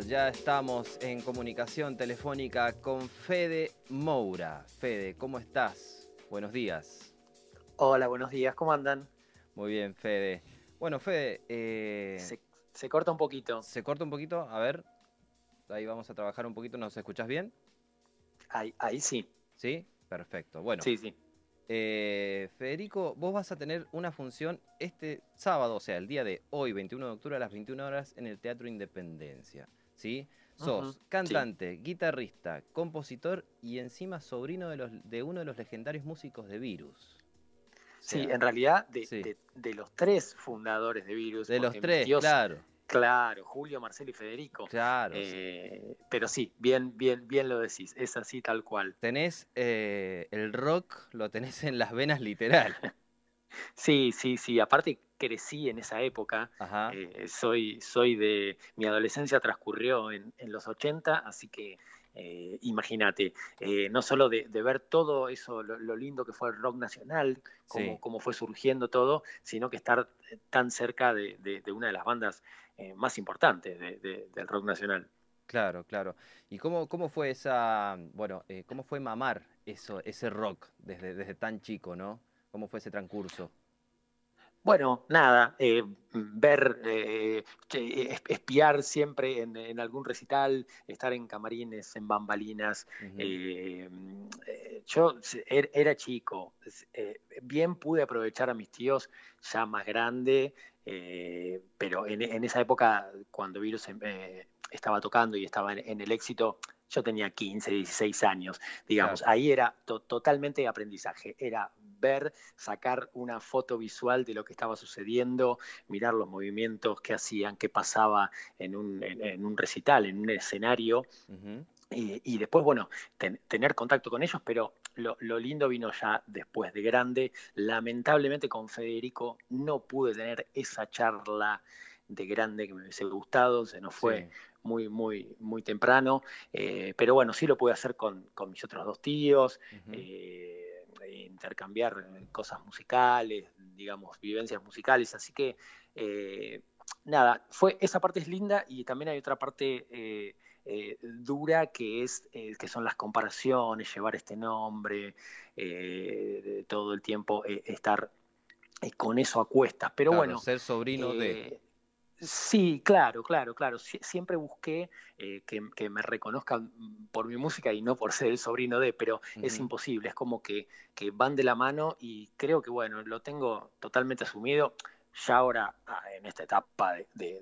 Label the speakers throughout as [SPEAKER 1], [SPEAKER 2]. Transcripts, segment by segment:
[SPEAKER 1] ya estamos en comunicación telefónica con Fede Moura. Fede, ¿cómo estás? Buenos días.
[SPEAKER 2] Hola, buenos días, ¿cómo andan?
[SPEAKER 1] Muy bien, Fede. Bueno, Fede,
[SPEAKER 2] Se corta un poquito.
[SPEAKER 1] ¿se corta un poquito? A ver, ahí vamos a trabajar un poquito. ¿Nos escuchás bien?
[SPEAKER 2] Ahí sí.
[SPEAKER 1] ¿Sí? Perfecto. Bueno,
[SPEAKER 2] Sí, sí.
[SPEAKER 1] Federico, vos vas a tener una función este sábado, o sea, el día de hoy, 21 de octubre a las 21 horas en el Teatro Independencia. ¿Sí?
[SPEAKER 2] Ujú,
[SPEAKER 1] Sos
[SPEAKER 2] sí.
[SPEAKER 1] cantante, guitarrista, compositor y encima sobrino de uno de los legendarios músicos de Virus. O
[SPEAKER 2] Sí,
[SPEAKER 1] sea,
[SPEAKER 2] en realidad
[SPEAKER 1] sí.
[SPEAKER 2] de los tres fundadores de Virus,
[SPEAKER 1] De los
[SPEAKER 2] porque mis
[SPEAKER 1] tres,
[SPEAKER 2] tíos,
[SPEAKER 1] claro.
[SPEAKER 2] claro, Julio, Marcelo y Federico.
[SPEAKER 1] Claro.
[SPEAKER 2] Pero sí, bien lo decís, es así tal cual.
[SPEAKER 1] Tenés el rock, lo tenés en las venas literal.
[SPEAKER 2] Sí, aparte crecí en esa época,
[SPEAKER 1] Ajá.
[SPEAKER 2] soy de, mi adolescencia transcurrió en los 80, así que imagínate, no solo de ver todo eso, lo lindo que fue el rock nacional,
[SPEAKER 1] Sí.
[SPEAKER 2] cómo fue surgiendo todo, sino que estar tan cerca de una de las bandas más importantes del rock nacional.
[SPEAKER 1] Claro, claro. ¿Y cómo fue esa, bueno, cómo fue mamar ese rock desde tan chico, ¿no? ¿Cómo fue ese transcurso?
[SPEAKER 2] Bueno, nada, ver, espiar siempre en algún recital, estar en camarines, en bambalinas.
[SPEAKER 1] Ujú.
[SPEAKER 2] Yo era chico, bien pude aprovechar a mis tíos ya más grande, pero en esa época, cuando Virus estaba tocando y estaba en el éxito, yo tenía 15, 16 años, digamos.
[SPEAKER 1] Claro,
[SPEAKER 2] Ahí era totalmente aprendizaje, era ver, sacar una foto visual de lo que estaba sucediendo, mirar los movimientos que hacían, qué pasaba en un recital, en un escenario,
[SPEAKER 1] ujú,
[SPEAKER 2] y después, bueno, tener contacto con ellos, pero lo lindo vino ya después de grande. Lamentablemente con Federico no pude tener esa charla de grande que me hubiese gustado, se nos fue
[SPEAKER 1] sí,
[SPEAKER 2] muy temprano, pero bueno, sí lo pude hacer con mis otros dos tíos,
[SPEAKER 1] ujú.
[SPEAKER 2] intercambiar cosas musicales, digamos, vivencias musicales, así que nada, esa parte es linda y también hay otra parte dura que son las comparaciones, llevar este nombre, todo el tiempo estar con eso a cuestas. Pero
[SPEAKER 1] Claro,
[SPEAKER 2] bueno,
[SPEAKER 1] ser sobrino de.
[SPEAKER 2] eh, sí, claro. Siempre busqué que me reconozcan por mi música y no por ser el sobrino de, pero es
[SPEAKER 1] Ujú.
[SPEAKER 2] imposible, es como que van de la mano y creo que, bueno, lo tengo totalmente asumido. Ya ahora, en esta etapa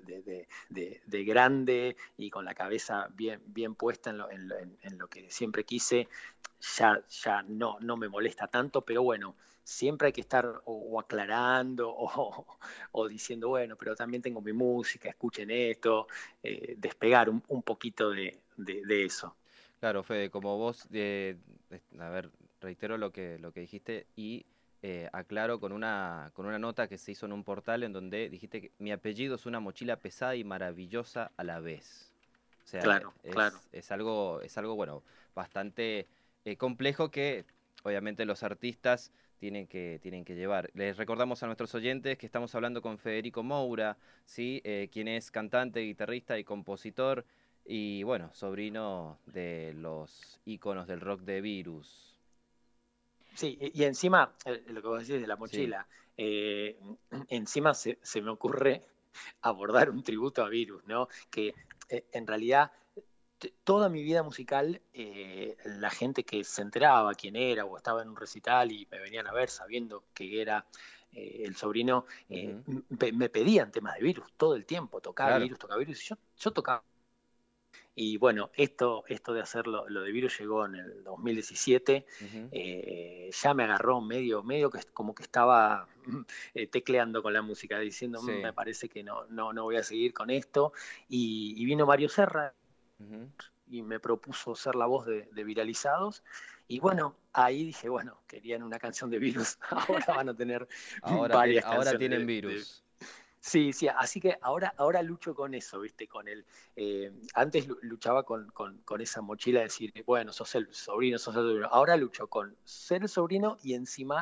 [SPEAKER 2] de grande y con la cabeza bien puesta en lo que siempre quise, ya no me molesta tanto, pero bueno, siempre hay que estar o aclarando o diciendo, bueno, pero también tengo mi música, escuchen esto, despegar un poquito de eso.
[SPEAKER 1] Claro, Fede, como vos, a ver, reitero lo que dijiste y aclaro con una nota que se hizo en un portal en donde dijiste que mi apellido es una mochila pesada y maravillosa a la vez. O sea,
[SPEAKER 2] Claro.
[SPEAKER 1] es algo, bueno, bastante complejo que obviamente los artistas tienen que llevar. Les recordamos a nuestros oyentes que estamos hablando con Federico Moura, ¿sí? Quien es cantante, guitarrista y compositor. Y bueno, sobrino de los íconos del rock de Virus.
[SPEAKER 2] Sí, y encima, lo que vos decís de la
[SPEAKER 1] Sí,
[SPEAKER 2] mochila, eh, encima se me ocurre abordar un tributo a Virus, ¿no? Que en realidad toda mi vida musical, la gente que se enteraba quién era o estaba en un recital y me venían a ver sabiendo que era el sobrino,
[SPEAKER 1] ujú,
[SPEAKER 2] me pedían temas de Virus todo el tiempo,
[SPEAKER 1] claro,
[SPEAKER 2] toca Virus, y yo tocaba. Y bueno, esto de hacerlo, lo de Virus llegó en el 2017,
[SPEAKER 1] ujú,
[SPEAKER 2] ya me agarró medio que como que estaba tecleando con la música, diciendo, me
[SPEAKER 1] sí,
[SPEAKER 2] parece que no voy a seguir con esto. Y vino Mario Serra
[SPEAKER 1] ujú.
[SPEAKER 2] y me propuso ser la voz de Viralizados. Y bueno, ahí dije, bueno, querían una canción de Virus, ahora van a tener varias
[SPEAKER 1] Ahora
[SPEAKER 2] canciones
[SPEAKER 1] tienen virus.
[SPEAKER 2] Sí, así que ahora lucho con eso, ¿viste? Antes luchaba con esa mochila de decir, bueno, sos el sobrino, sos el sobrino. Ahora lucho con ser el sobrino y encima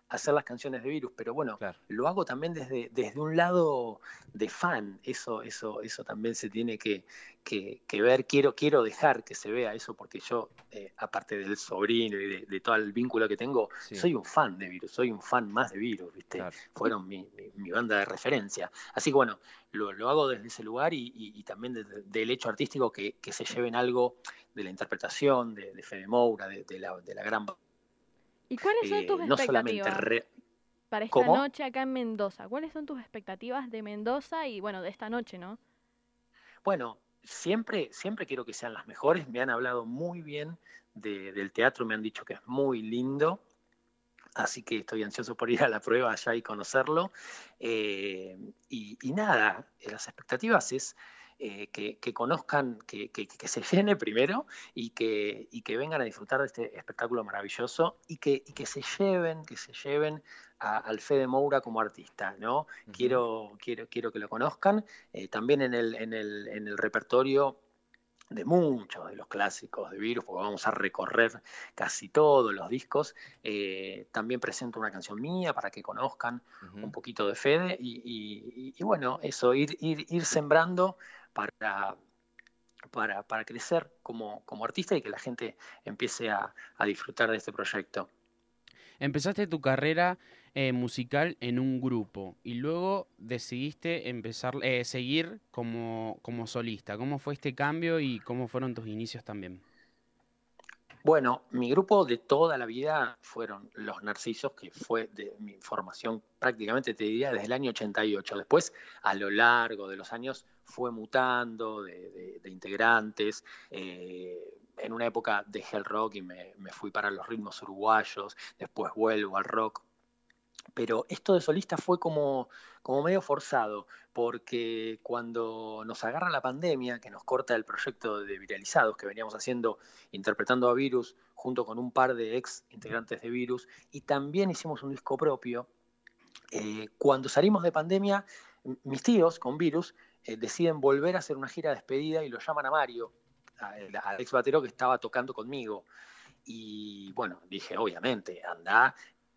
[SPEAKER 2] hacer las canciones de Virus, pero bueno,
[SPEAKER 1] Claro.
[SPEAKER 2] lo hago también desde un lado de fan, eso también se tiene que ver, quiero dejar que se vea eso, porque yo, aparte del sobrino y de todo el vínculo que tengo,
[SPEAKER 1] Sí,
[SPEAKER 2] soy un fan de Virus, soy un fan más de Virus, ¿viste?
[SPEAKER 1] claro.
[SPEAKER 2] Fueron mi banda de referencia. Así que bueno, lo hago desde ese lugar y también del hecho artístico que se lleven algo de la interpretación de Fede Moura, de la gran...
[SPEAKER 3] ¿Y cuáles son tus
[SPEAKER 2] no solamente...
[SPEAKER 3] expectativas para esta
[SPEAKER 2] ¿Cómo?
[SPEAKER 3] noche acá en Mendoza? ¿Cuáles son tus expectativas de Mendoza y, bueno, de esta noche, ¿no?
[SPEAKER 2] Bueno, siempre quiero que sean las mejores. Me han hablado muy bien del teatro, me han dicho que es muy lindo, así que estoy ansioso por ir a la prueba allá y conocerlo. Y nada, las expectativas es que conozcan, que se llene primero y que vengan a disfrutar de este espectáculo maravilloso y que se lleven al Fede Moura como artista, ¿no?
[SPEAKER 1] Ujú.
[SPEAKER 2] Quiero que lo conozcan. También en el repertorio de muchos de los clásicos de Virus, porque vamos a recorrer casi todos los discos. También presento una canción mía para que conozcan un
[SPEAKER 1] Ujú.
[SPEAKER 2] poquito de Fede y bueno, eso, ir sembrando para, para crecer como artista y que la gente empiece a disfrutar de este proyecto.
[SPEAKER 4] Empezaste tu carrera musical en un grupo y luego decidiste seguir como solista. ¿Cómo fue este cambio y cómo fueron tus inicios también?
[SPEAKER 2] Bueno, mi grupo de toda la vida fueron Los Narcisos, que fue de mi formación prácticamente, te diría, desde el año 88. Después, a lo largo de los años, fue mutando de integrantes. En una época dejé el rock y me fui para los ritmos uruguayos, después vuelvo al rock. Pero esto de solista fue como medio forzado, porque cuando nos agarra la pandemia, que nos corta el proyecto de Viralizados que veníamos haciendo, interpretando a Virus, junto con un par de ex integrantes de Virus, y también hicimos un disco propio, cuando salimos de pandemia, mis tíos con Virus deciden volver a hacer una gira de despedida y lo llaman a Mario, al ex batero que estaba tocando conmigo. Y bueno, dije, obviamente, anda.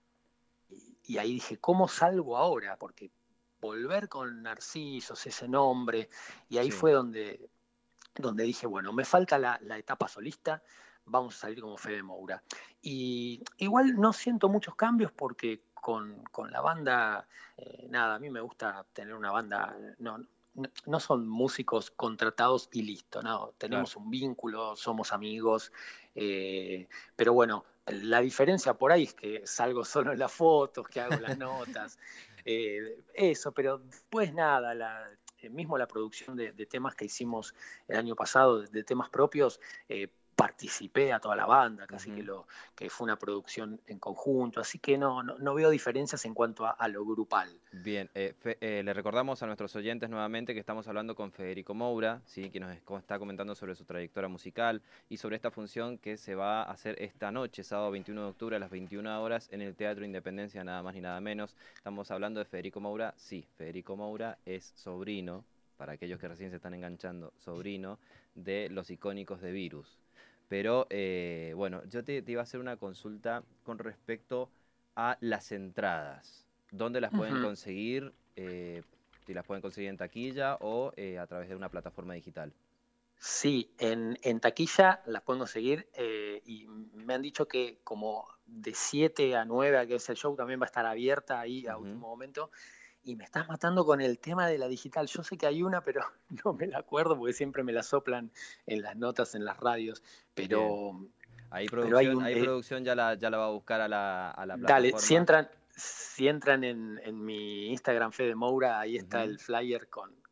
[SPEAKER 2] Y ahí dije, ¿cómo salgo ahora? Porque volver con Narcisos, ese nombre, y ahí
[SPEAKER 1] Sí.
[SPEAKER 2] fue donde dije, bueno, me falta la etapa solista, vamos a salir como Fede Moura. Y igual no siento muchos cambios porque con la banda, nada, a mí me gusta tener una banda, no son músicos contratados y listo, no,
[SPEAKER 1] Claro.
[SPEAKER 2] tenemos un vínculo, somos amigos, pero bueno, la diferencia por ahí es que salgo solo en las fotos, que hago las notas, eso, pero después nada, mismo la producción de temas que hicimos el año pasado, de temas propios, participé a toda la banda, casi
[SPEAKER 1] Ujú.
[SPEAKER 2] que fue una producción en conjunto, así que no veo diferencias en cuanto a lo grupal.
[SPEAKER 1] Bien, le recordamos a nuestros oyentes nuevamente que estamos hablando con Federico Moura, ¿sí? Que está comentando sobre su trayectoria musical y sobre esta función que se va a hacer esta noche, sábado 21 de octubre a las 21 horas en el Teatro Independencia, nada más ni nada menos. Estamos hablando de Federico Moura. Sí, Federico Moura es sobrino, para aquellos que recién se están enganchando, sobrino de los icónicos de Virus. Pero bueno, yo te iba a hacer una consulta con respecto a las entradas. ¿Dónde las pueden
[SPEAKER 2] Ujú.
[SPEAKER 1] conseguir? Si las pueden conseguir en taquilla o a través de una plataforma digital.
[SPEAKER 2] Sí, en taquilla las puedo seguir y me han dicho que como de 7 a 9, que es el show, también va a estar abierta ahí a
[SPEAKER 1] Ujú.
[SPEAKER 2] último momento. Y me estás matando con el tema de la digital. Yo sé que hay una, pero no me la acuerdo porque siempre me la soplan en las notas, en las radios.
[SPEAKER 1] Bien.
[SPEAKER 2] Pero,
[SPEAKER 1] Ahí
[SPEAKER 2] pero hay
[SPEAKER 1] producción,
[SPEAKER 2] un...
[SPEAKER 1] ahí producción ya la va a buscar a la
[SPEAKER 2] dale, si
[SPEAKER 1] plataforma.
[SPEAKER 2] entran, si entran en mi Instagram Fede Moura, ahí está
[SPEAKER 1] Ujú.
[SPEAKER 2] el flyer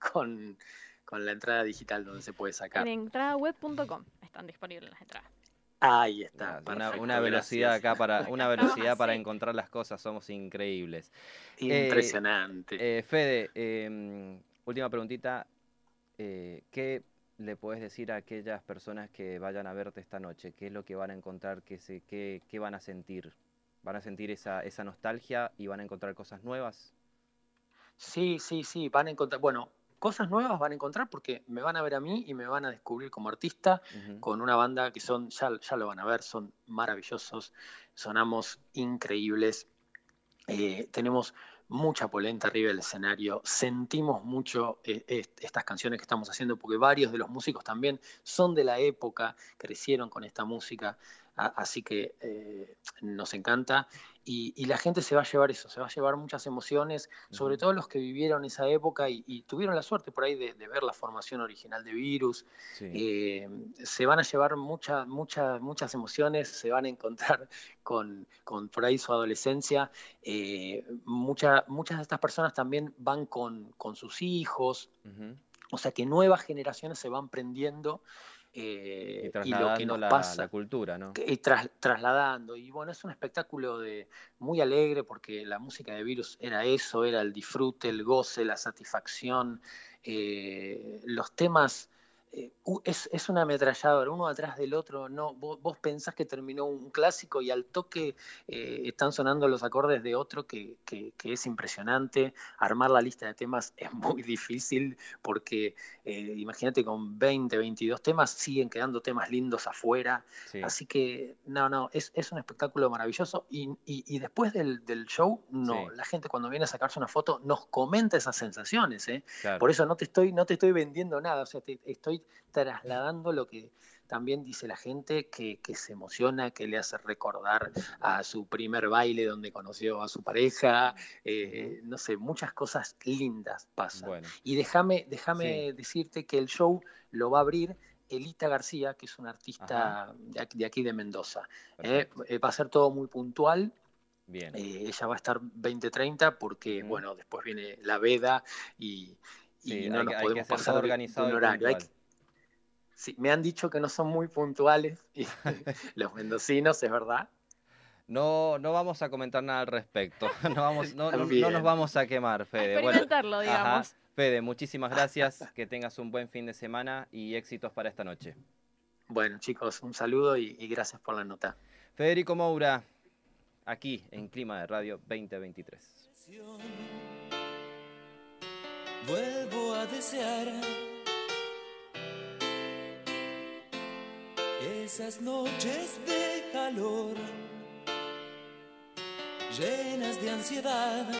[SPEAKER 2] con la entrada digital donde se puede
[SPEAKER 3] En
[SPEAKER 2] sacar.
[SPEAKER 3] entradaweb.com están disponibles las entradas.
[SPEAKER 2] Ahí está,
[SPEAKER 1] Gracias. Una
[SPEAKER 2] perfecto,
[SPEAKER 1] velocidad
[SPEAKER 2] gracias.
[SPEAKER 1] acá
[SPEAKER 3] Acá
[SPEAKER 1] una
[SPEAKER 3] estamos
[SPEAKER 1] velocidad para
[SPEAKER 3] así.
[SPEAKER 1] encontrar las cosas, somos increíbles. Eh,
[SPEAKER 2] Impresionante.
[SPEAKER 1] Fede, última preguntita. ¿Qué le puedes decir a aquellas personas que vayan a verte esta noche? ¿Qué es lo que van a encontrar? ¿Qué van a sentir? ¿Van a sentir esa nostalgia y van a encontrar cosas nuevas?
[SPEAKER 2] Sí, van a encontrar, bueno, cosas nuevas van a encontrar porque me van a ver a mí y me van a descubrir como artista
[SPEAKER 1] Ujú.
[SPEAKER 2] con una banda que ya lo van a ver, son maravillosos, sonamos increíbles. tenemos mucha polenta arriba del escenario, sentimos mucho estas canciones que estamos haciendo, porque varios de los músicos también son de la época, crecieron con esta música, así que nos encanta. Y la gente se va a llevar eso, se va a llevar muchas emociones, sobre todo los que vivieron esa época y tuvieron la suerte por ahí de ver la formación original de Virus.
[SPEAKER 1] Sí.
[SPEAKER 2] Se van a llevar muchas emociones, se van a encontrar con por ahí su adolescencia. Muchas de estas personas también van con sus hijos, o sea que nuevas generaciones se van prendiendo.
[SPEAKER 1] Y
[SPEAKER 2] Y lo que
[SPEAKER 1] trasladando
[SPEAKER 2] nos
[SPEAKER 1] la
[SPEAKER 2] pasa,
[SPEAKER 1] cultura, ¿no?
[SPEAKER 2] trasladando. Y bueno, es un espectáculo muy alegre porque la música de Virus era eso, era el disfrute, el goce, la satisfacción. Los temas, es una ametralladora, uno atrás del otro. No, vos pensás que terminó un clásico y al toque están sonando los acordes de otro que es impresionante. Armar la lista de temas es muy difícil porque imagínate con 20, 22 temas, siguen quedando temas lindos afuera.
[SPEAKER 1] Sí.
[SPEAKER 2] Así que, es un espectáculo maravilloso. Y después del show,
[SPEAKER 1] Sí.
[SPEAKER 2] la gente cuando viene a sacarse una foto nos comenta esas sensaciones.
[SPEAKER 1] Claro.
[SPEAKER 2] Por eso no te estoy vendiendo nada, o sea, te estoy trasladando lo que también dice la gente, que se emociona, que le hace recordar a su primer baile donde conoció a su pareja, no sé, muchas cosas lindas pasan.
[SPEAKER 1] Bueno.
[SPEAKER 2] Y déjame
[SPEAKER 1] Sí.
[SPEAKER 2] decirte que el show lo va a abrir Elita García, que es una artista de aquí de Mendoza. Va a ser todo muy puntual.
[SPEAKER 1] Bien.
[SPEAKER 2] Ella va a estar 20:30 porque, bueno, después viene la veda y
[SPEAKER 1] Sí,
[SPEAKER 2] no nos
[SPEAKER 1] hay que
[SPEAKER 2] podemos
[SPEAKER 1] hacer
[SPEAKER 2] pasar
[SPEAKER 1] todo
[SPEAKER 2] de
[SPEAKER 1] organizado
[SPEAKER 2] un
[SPEAKER 1] y
[SPEAKER 2] horario.
[SPEAKER 1] puntual.
[SPEAKER 2] Sí, me han dicho que no son muy puntuales y los mendocinos, es verdad.
[SPEAKER 1] No, no vamos a comentar nada al respecto. No nos
[SPEAKER 2] También.
[SPEAKER 1] vamos a quemar,
[SPEAKER 3] A
[SPEAKER 1] Fede. Bueno,
[SPEAKER 3] experimentarlo, digamos.
[SPEAKER 1] Fede, muchísimas gracias. Que tengas un buen fin de semana y éxitos para esta noche.
[SPEAKER 2] Bueno, chicos, un saludo y gracias por la nota.
[SPEAKER 1] Federico Moura, aquí en Clima de Radio 2023.
[SPEAKER 5] Vuelvo a desear esas noches de calor llenas de ansiedad.